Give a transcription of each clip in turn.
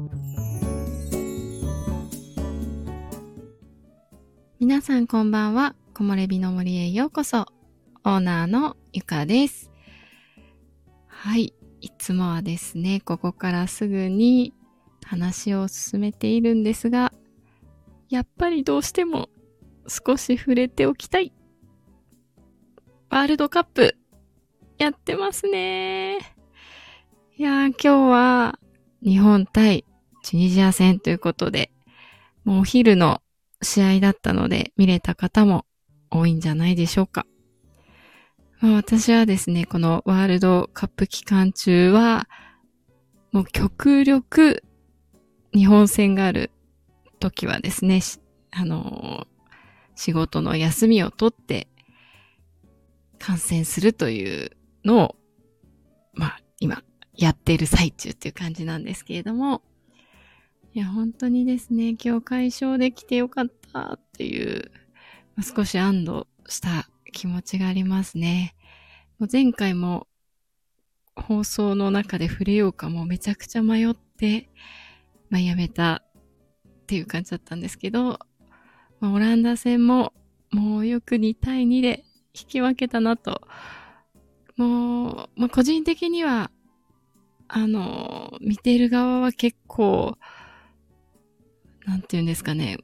皆さんこんばんは。木漏れ日の森へようこそ。オーナーのゆかです。はい。いつもはですね、ここからすぐに話を進めているんですが、やっぱりどうしても少し触れておきたい。ワールドカップやってますね。いやー、今日は日本対チュニジア戦ということで、もうお昼の試合だったので見れた方も多いんじゃないでしょうか。私はですね、このワールドカップ期間中はもう極力日本戦がある時はですね、仕事の休みを取って観戦するというのを今やっている最中っていう感じなんですけれども、いや本当にですね、今日快勝できてよかったっていう少し安堵した気持ちがありますね。もう前回も放送の中で触れようかもめちゃくちゃ迷って、やめたっていう感じだったんですけど、オランダ戦ももうよく2対2で引き分けたなと。もう個人的には見ている側は結構なんていうんですかね。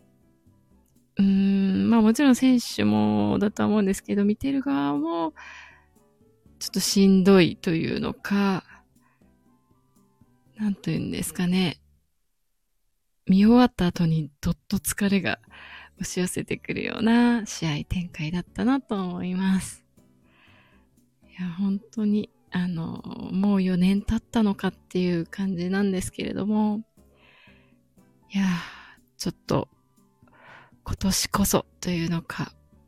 もちろん選手もだとは思うんですけど、見てる側もちょっとしんどいというのか、なんていうんですかね。見終わった後にどっと疲れが押し寄せてくるような試合展開だったなと思います。いや、本当に、もう4年経ったのかっていう感じなんですけれども、いや、ちょっと、今年こそというのか、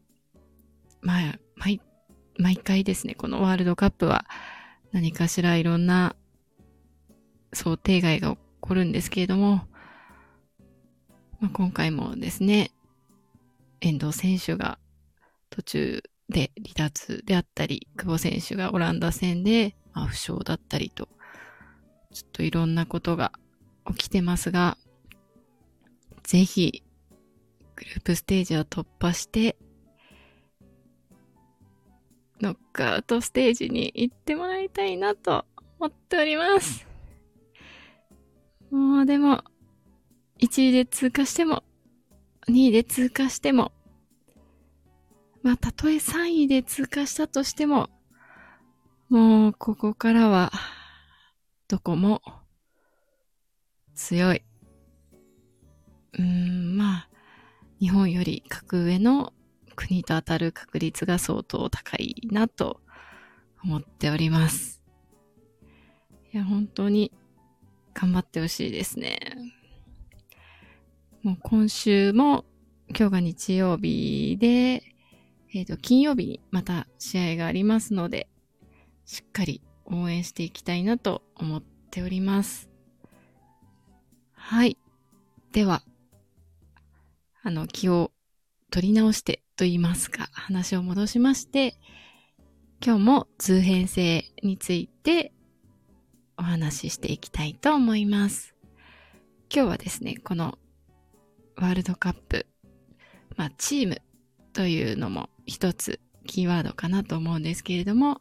毎回ですね、このワールドカップは何かしらいろんな想定外が起こるんですけれども、今回もですね、遠藤選手が途中で離脱であったり、久保選手がオランダ戦で負傷だったりと、ちょっといろんなことが起きてますが、ぜひグループステージを突破してノックアウトステージに行ってもらいたいなと思っております。もうでも1位で通過しても2位で通過しても、たとえ3位で通過したとしても、もうここからはどこも強い。日本より格上の国と当たる確率が相当高いなと思っております。いや、本当に頑張ってほしいですね。もう今週も今日が日曜日で、金曜日にまた試合がありますので、しっかり応援していきたいなと思っております。はい。では、気を取り直してと言いますか、話を戻しまして、今日も通編成についてお話ししていきたいと思います。今日はですね、このワールドカップ、チームというのも一つキーワードかなと思うんですけれども、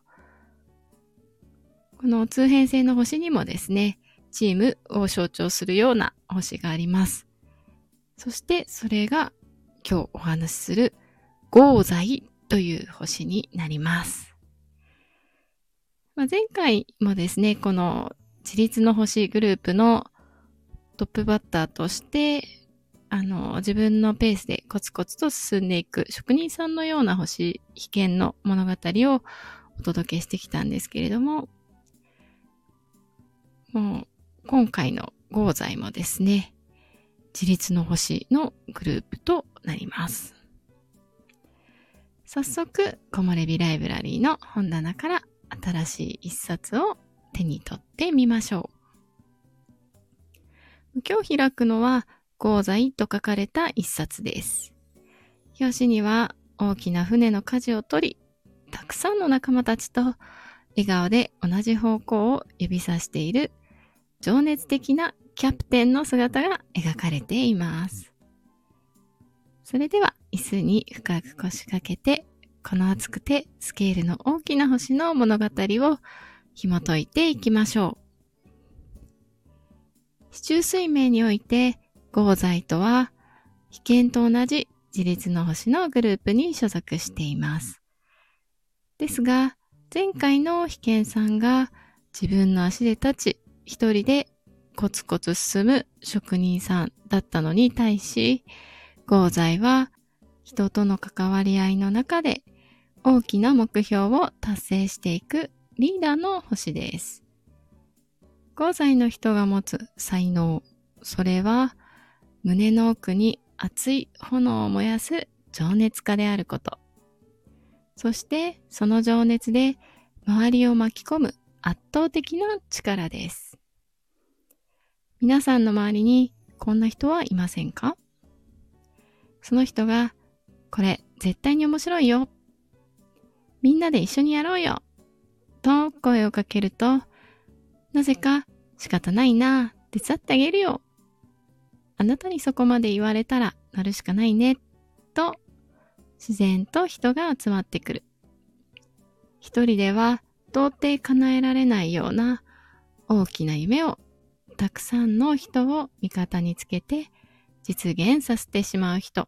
この通編成の星にもですね、チームを象徴するような星があります。そしてそれが今日お話しするゴーザイという星になります。前回もですね、この自立の星グループのトップバッターとして自分のペースでコツコツと進んでいく職人さんのような星被験の物語をお届けしてきたんですけれども、もう今回のゴーザイもですね、自立の星のグループとなります。早速、木漏れ日ライブラリーの本棚から新しい一冊を手に取ってみましょう。今日開くのはゴーザイと書かれた一冊です。表紙には大きな船の舵を取り、たくさんの仲間たちと笑顔で同じ方向を指さしている情熱的なキャプテンの姿が描かれています。それでは椅子に深く腰掛けて、この厚くてスケールの大きな星の物語を紐解いていきましょう。四柱推命において、合材とは被験と同じ自律の星のグループに所属しています。ですが、前回の被験さんが自分の足で立ち、一人でコツコツ進む職人さんだったのに対し、合材は人との関わり合いの中で大きな目標を達成していくリーダーの星です。合材の人が持つ才能、それは胸の奥に熱い炎を燃やす情熱家であること。そしてその情熱で周りを巻き込む圧倒的な力です。皆さんの周りにこんな人はいませんか？その人が、これ絶対に面白いよ。みんなで一緒にやろうよ。と声をかけると、なぜか仕方ないな、手伝ってあげるよ。あなたにそこまで言われたらなるしかないね。と自然と人が集まってくる。一人では到底叶えられないような大きな夢をたくさんの人を味方につけて実現させてしまう人。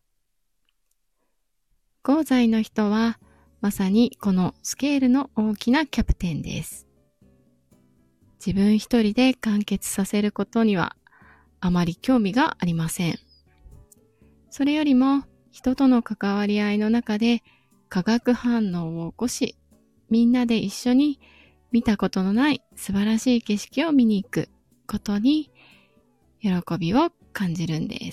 合材の人はまさにこのスケールの大きなキャプテンです。自分一人で完結させることにはあまり興味がありません。それよりも人との関わり合いの中で化学反応を起こし、みんなで一緒に見たことのない素晴らしい景色を見に行くことに喜びを感じるんです。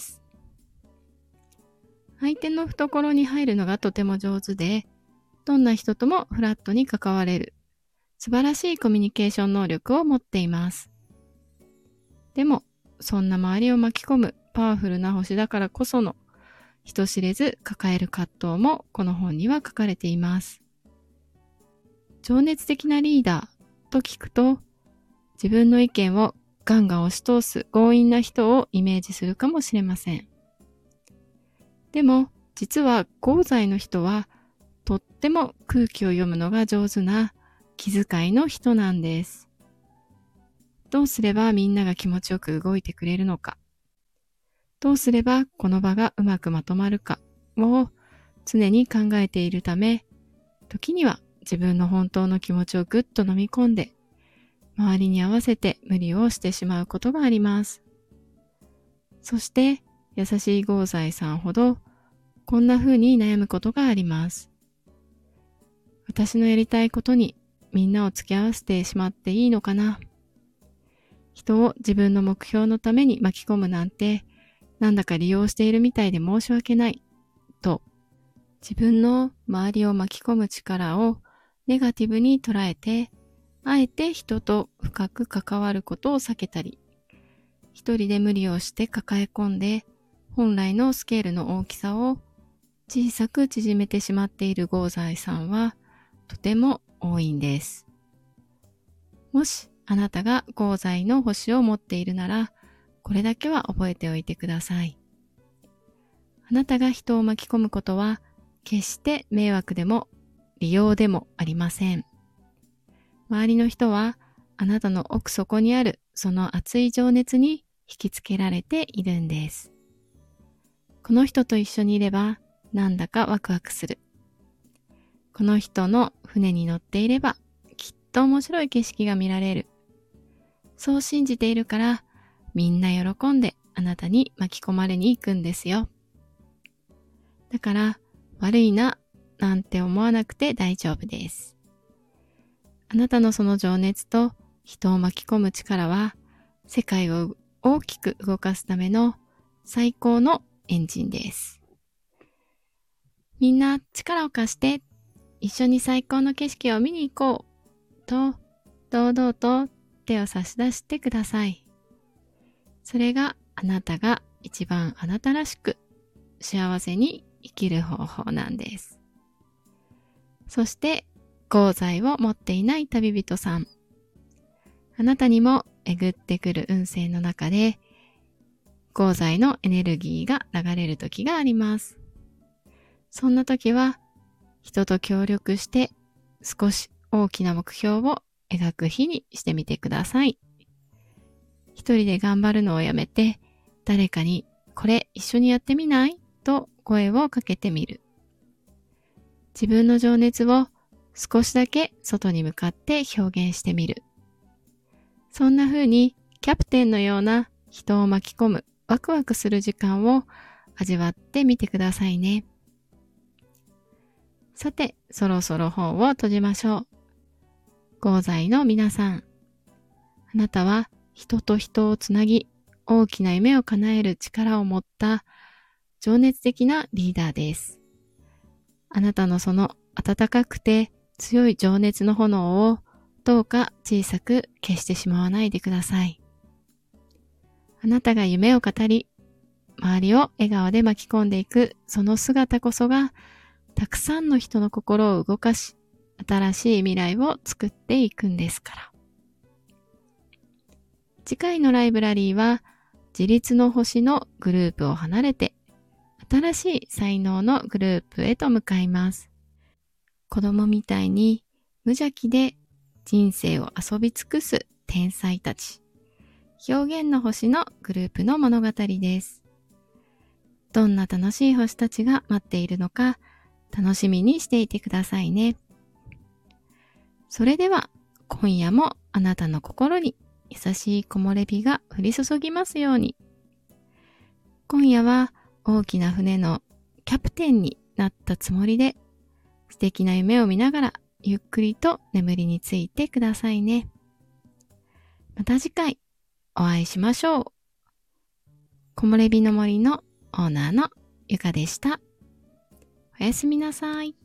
相手の懐に入るのがとても上手で、どんな人ともフラットに関われる素晴らしいコミュニケーション能力を持っています。でも、そんな周りを巻き込むパワフルな星だからこその人知れず抱える葛藤もこの本には書かれています。情熱的なリーダーと聞くと、自分の意見をガンガン押し通す強引な人をイメージするかもしれません。でも、実は合材の人はとっても空気を読むのが上手な気遣いの人なんです。どうすればみんなが気持ちよく動いてくれるのか、どうすればこの場がうまくまとまるかを常に考えているため、時には自分の本当の気持ちをぐっと飲み込んで、周りに合わせて無理をしてしまうことがあります。そして優しい合材さんほどこんな風に悩むことがあります。私のやりたいことにみんなを付き合わせてしまっていいのかな。人を自分の目標のために巻き込むなんて、なんだか利用しているみたいで申し訳ない、と自分の周りを巻き込む力をネガティブに捉えて、あえて人と深く関わることを避けたり、一人で無理をして抱え込んで、本来のスケールの大きさを小さく縮めてしまっている合材さんはとても多いんです。もしあなたが合材の星を持っているなら、これだけは覚えておいてください。あなたが人を巻き込むことは決して迷惑でも利用でもありません。周りの人はあなたの奥底にあるその熱い情熱に引きつけられているんです。この人と一緒にいればなんだかワクワクする。この人の船に乗っていればきっと面白い景色が見られる。そう信じているからみんな喜んであなたに巻き込まれに行くんですよ。だから悪いななんて思わなくて大丈夫です。あなたのその情熱と人を巻き込む力は世界を大きく動かすための最高のエンジンです。みんな力を貸して一緒に最高の景色を見に行こうと堂々と手を差し出してください。それがあなたが一番あなたらしく幸せに生きる方法なんです。そして合材を持っていない旅人さん、あなたにもえぐってくる運勢の中で、五剤のエネルギーが流れる時があります。そんな時は、人と協力して少し大きな目標を描く日にしてみてください。一人で頑張るのをやめて、誰かにこれ一緒にやってみないと声をかけてみる。自分の情熱を少しだけ外に向かって表現してみる。そんな風にキャプテンのような人を巻き込むワクワクする時間を味わってみてくださいね。さて、そろそろ本を閉じましょう。五剤の皆さん、あなたは人と人をつなぎ、大きな夢を叶える力を持った情熱的なリーダーです。あなたのその温かくて強い情熱の炎をどうか小さく消してしまわないでください。あなたが夢を語り、周りを笑顔で巻き込んでいくその姿こそがたくさんの人の心を動かし、新しい未来を作っていくんですから。次回のライブラリーは自立の星のグループを離れて新しい才能のグループへと向かいます。子供みたいに無邪気で人生を遊び尽くす天才たち。表現の星のグループの物語です。どんな楽しい星たちが待っているのか楽しみにしていてくださいね。それでは今夜もあなたの心に優しい木漏れ日が降り注ぎますように。今夜は大きな船のキャプテンになったつもりで素敵な夢を見ながらゆっくりと眠りについてくださいね。また次回お会いしましょう。木漏れ日の森のオーナーのゆかでした。おやすみなさい。